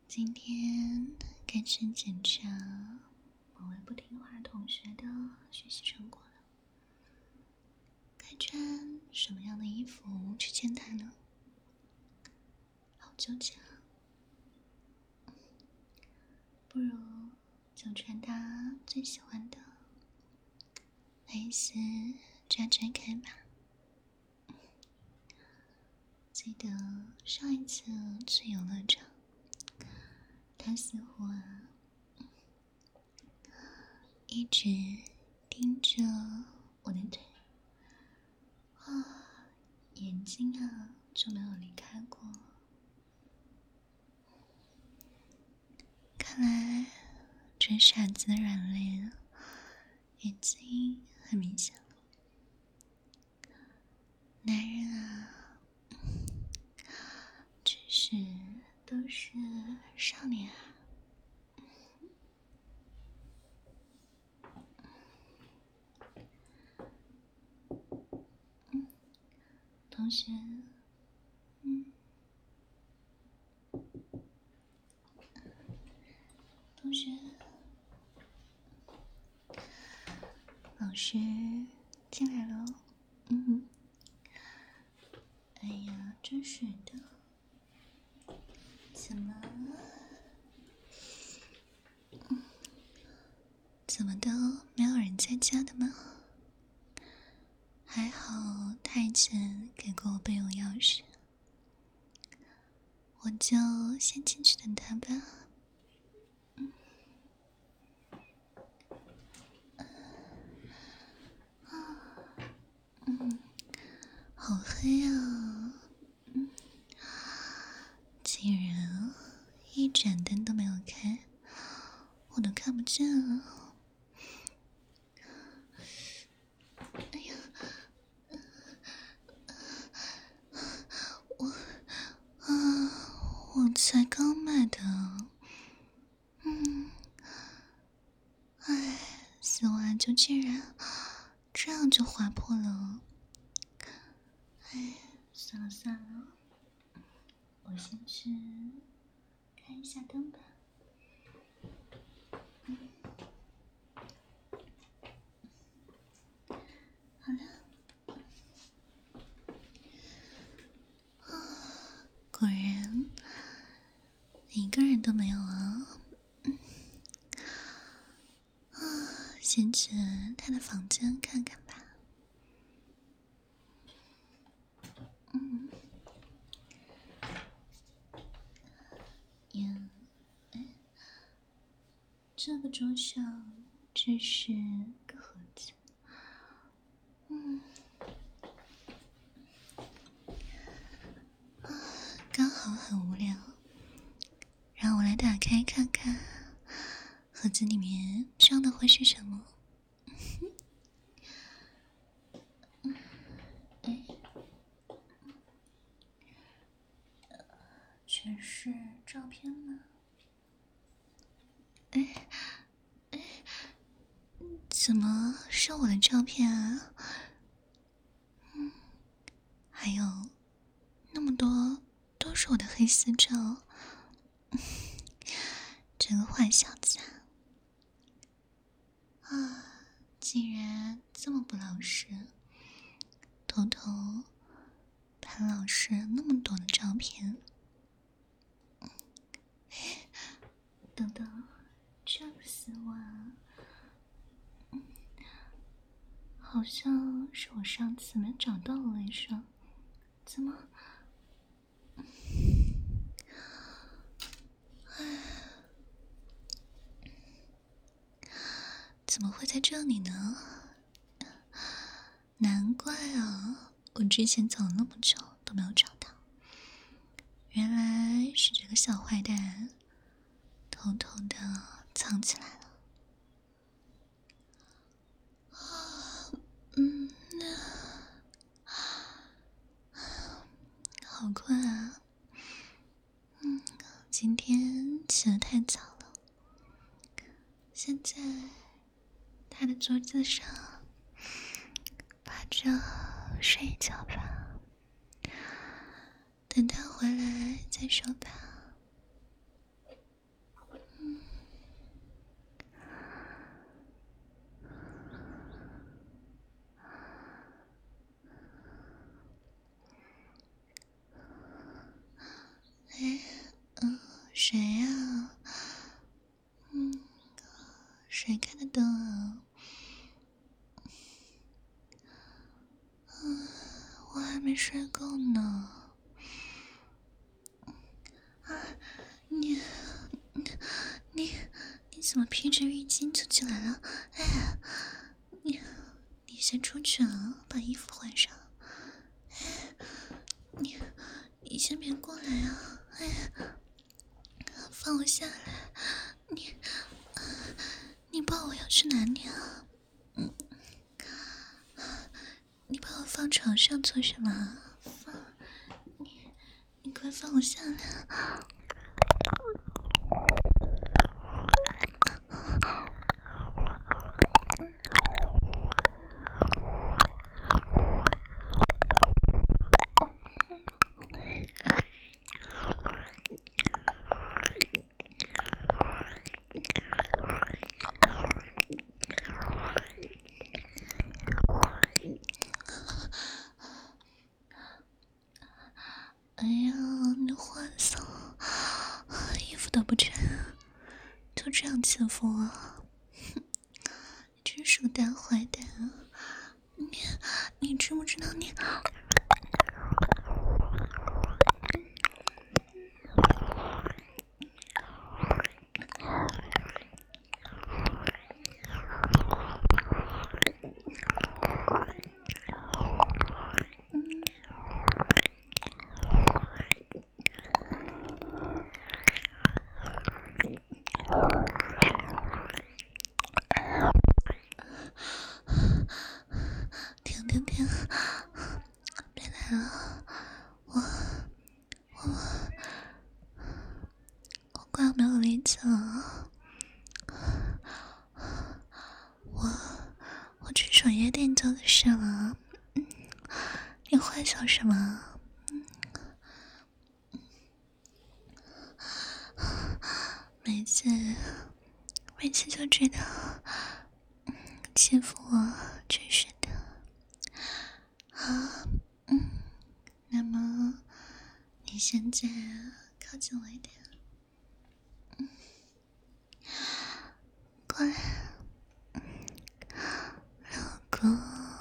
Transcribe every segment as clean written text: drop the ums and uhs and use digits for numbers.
今天开始检查某位不听话的同学的学习成果了。该穿什么样的衣服去见他呢？好纠结啊！不如就穿他最喜欢的蕾丝扎针开吧。记得上一次去游乐场，他似乎一直盯着我的腿，眼睛就没有离开过。看来这傻子的软肋已经很明显了。男人只是都是少年同学，同学，老师进来了。哎呀，真是的，怎么都没有人在家的吗？还好他以前给过我备用钥匙，我就先进去等他吧。好黑啊！竟然一盏灯都没有开，我都看不见了。哎呀，我才刚买的。丝袜就竟然这样就划破了。算了算了，我先去开一下灯吧。好了，果然一个人都没有啊。先去他的房间看看吧。这个桌上这是个盒子。刚好很无聊，让我来打开看看盒子里面装的会是什么。全是照片吗？怎么是我的照片啊？还有那么多都是我的黑丝照。这个坏小子竟然这么不老实，偷偷拍老师那么多的照片。等等，这个丝袜好像是我上次没找到的那双，怎么？怎么会在这里呢？难怪啊，我之前找了那么久都没有找到，原来是这个小坏蛋偷偷的藏起来了。好困啊！今天起得太早了。现在他的桌子上趴着睡一觉吧，等他回来再说吧。 谁呀？谁开的灯啊？我还没睡够呢。你怎么披着浴巾就进来了？哎，你先出去啊，把衣服换上。哎，你先别过来啊！哎，放我下来！你抱我要去哪里啊？你把我放床上做什么？你快放我下来！哎呀，你换上，衣服都不穿，就这样欺负我，你真是个大坏蛋啊！你知不知道你？停，别来了，我快没有力气了，我去爽夜店就是了，你幻想什么？每次就知道欺负我，真是的。好，那么你现在靠近我一点，过来，老公，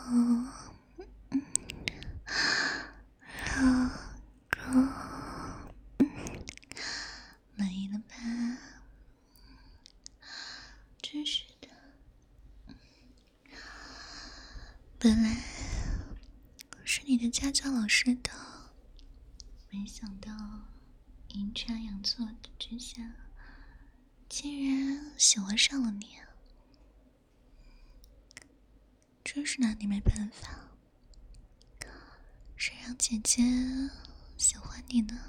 老公，满意了吧？真是的，本来是你的家教老师的，没想到阴差阳错之下，竟然喜欢上了你，真是拿你没办法。谁让姐姐喜欢你呢？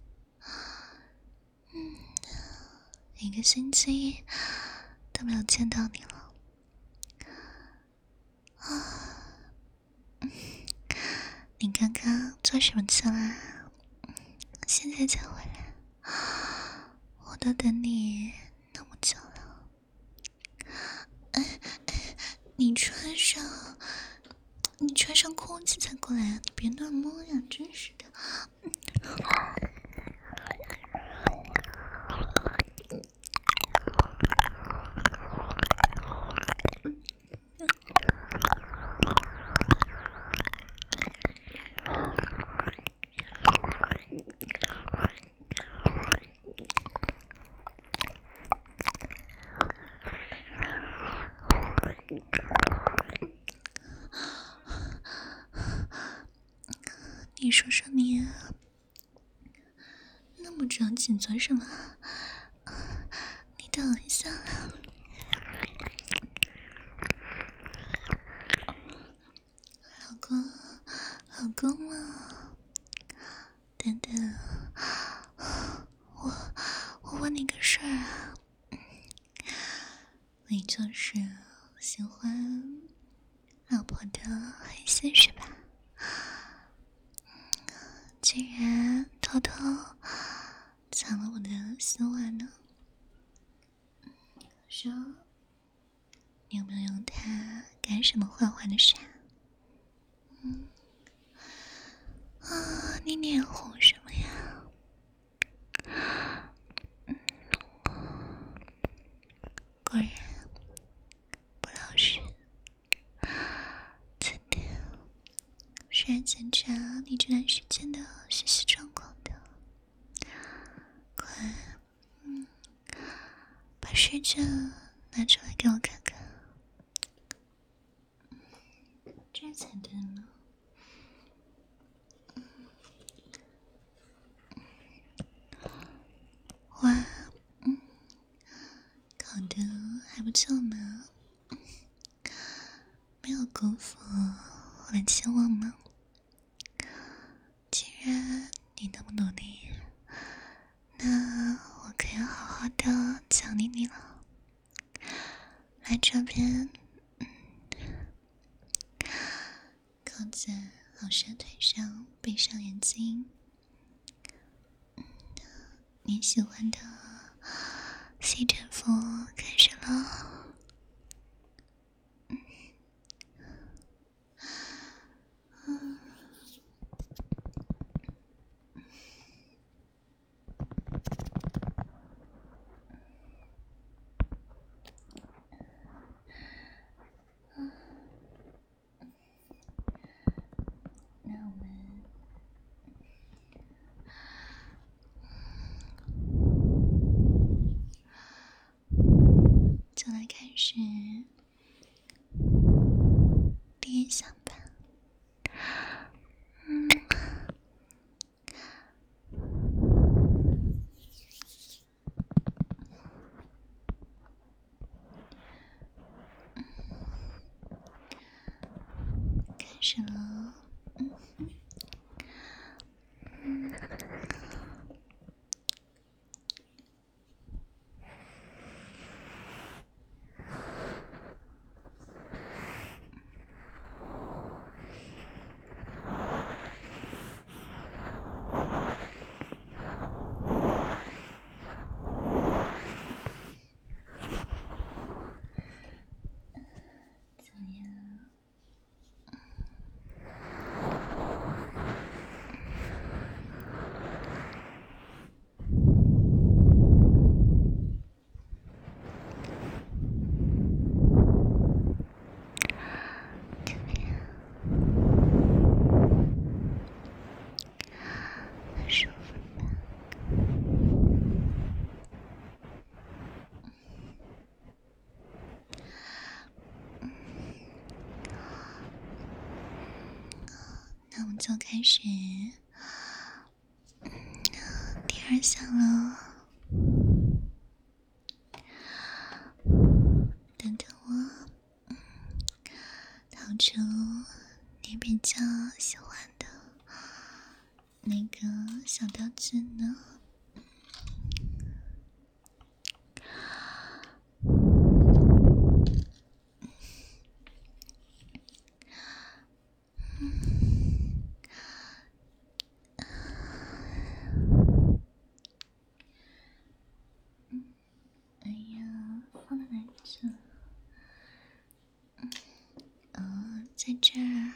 一个星期都没有见到你了。你刚刚做什么去了？现在才回来？我都等你那么久了。你穿上裤子才过来啊！你别乱摸呀，真是的。你说说你那么着急做什么？你等一下啦。老公嘛，等等，我问你个事儿啊，你就是喜欢老婆的黑丝是吧？竟然偷偷抢了我的丝袜呢？说你有没有用它干什么坏坏的事啊？你脸红什么呀？ 果然不老实。今天是来检查你这段时间的学习状况的。快，把试卷拿出来给我看看。这才对呢。哇，考得还不错呢，没有辜负我的期望呢。既然你那么努力，那我可以好好的奖励你了。来这边，靠在老师的腿上，闭上眼睛。你喜欢的西征服开始了。那我们就来开始第一项吧。开始了。怎么样？很舒服吧？那我们就开始第二项了。等等我掏出你比较喜欢的那个小道具呢。哎呀，放在哪里去了？在这儿。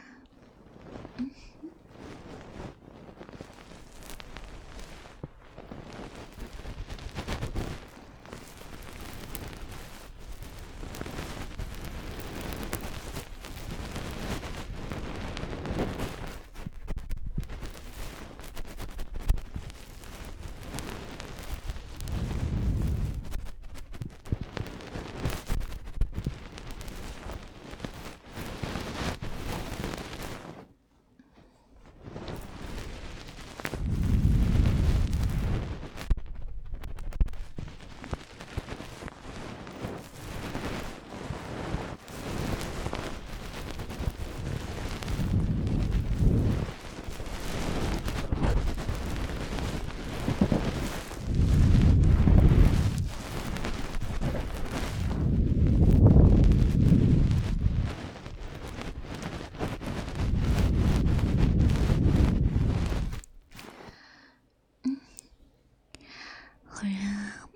果然，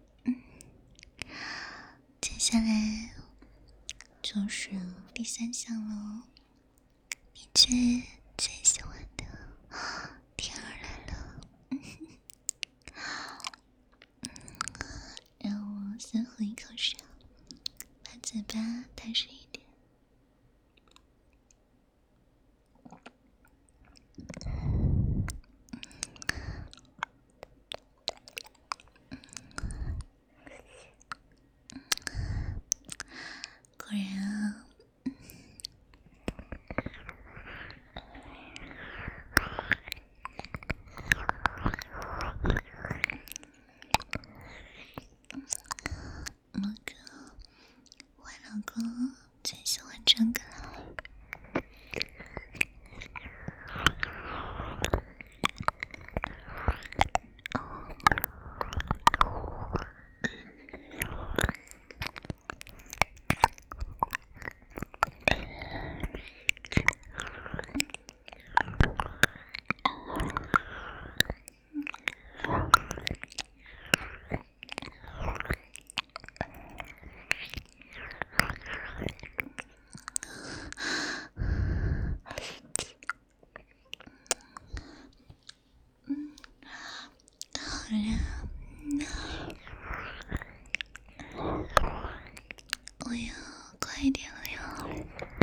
接下来就是第三项了，你最喜欢的天儿来了。让我先喝一口水。 然啊，那个我老公最喜欢这个了。好了，我要快一点了哟。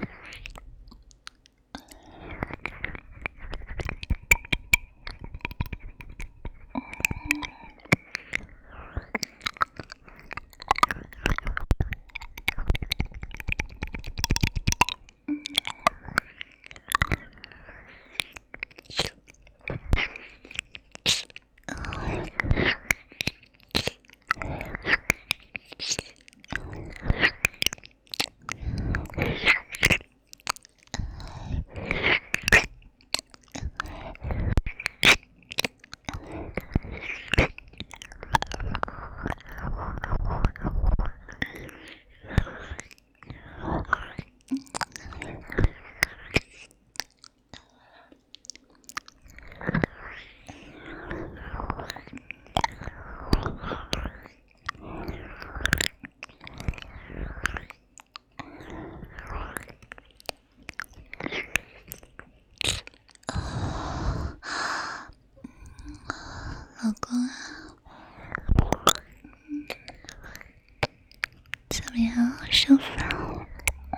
老公啊，怎么样？舒服吗？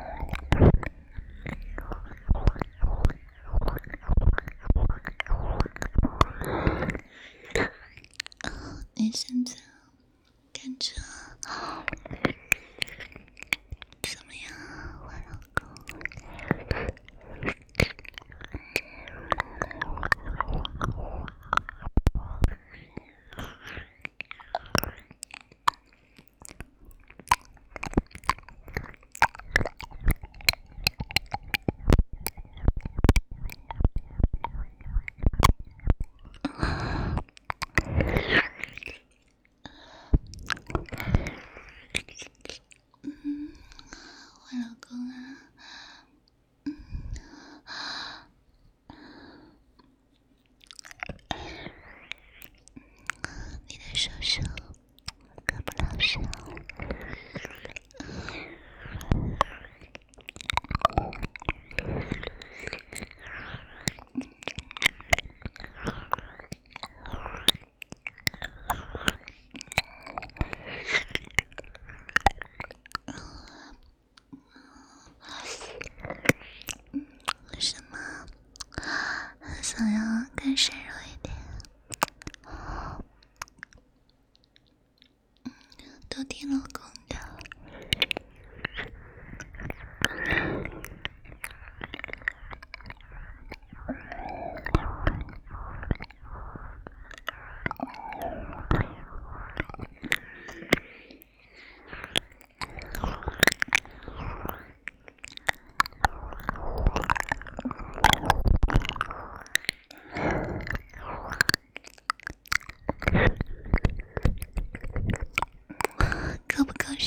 你现在感觉怎么样啊，我老公？我老公啊，你的手手可不老实哦。为什么想要更深入一点？都听老公的。够不够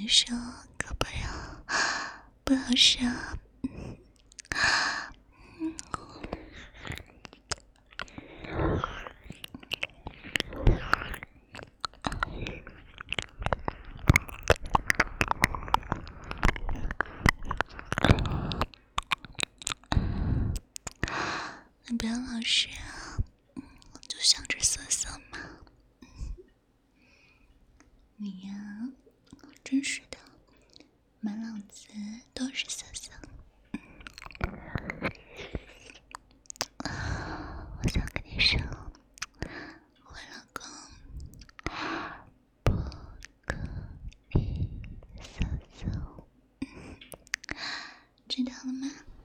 受，可不了，不好受。你不要老实啊，就想着色色嘛。你呀，真是的，满脑子都是色色。我想跟你说，我老公不可以色色，知道了吗？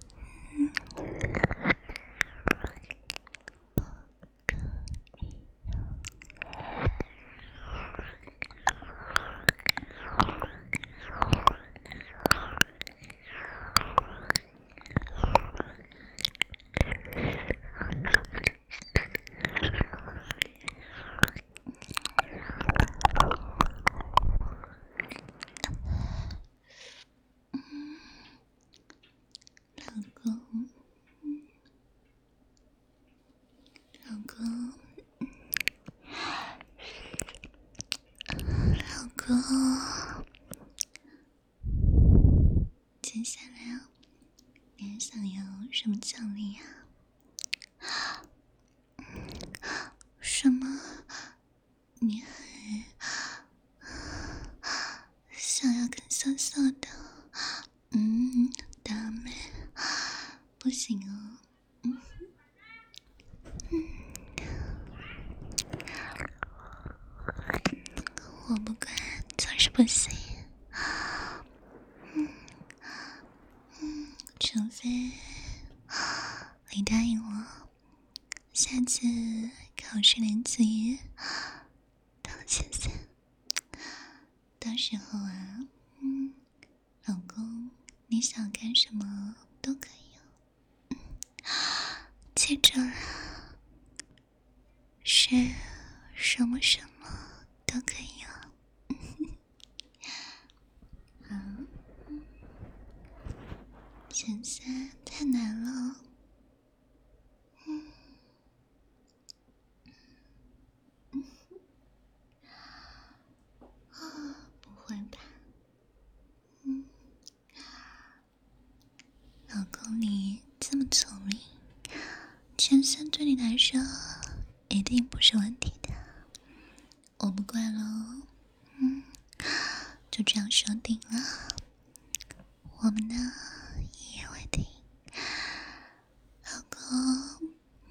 老公，接下来啊，你还想要什么奖励啊？什么？你还想要更色色的？大妹，不行哦。我不管，就是不行。除非你答应我，下次考试年级到了前3，到时候啊，老公，你想干什么都可以哦。记住了，是什么什么都可以哦。好，前3太难了。不会吧？老公，你这么聪明，前3对你来说一定不是问题的。我不管了，就这样说定了。我们呢一言为定，老公，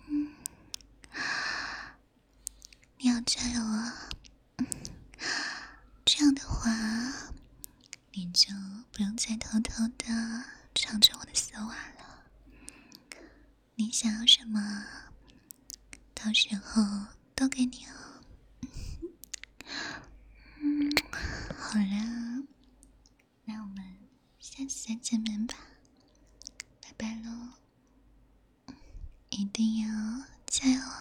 你要加油啊！这样的话，你就不用再偷偷的尝着我的丝袜了。你想要什么，到时候都给你哦。好啦，那我们下次再见面吧，拜拜喽！一定要加油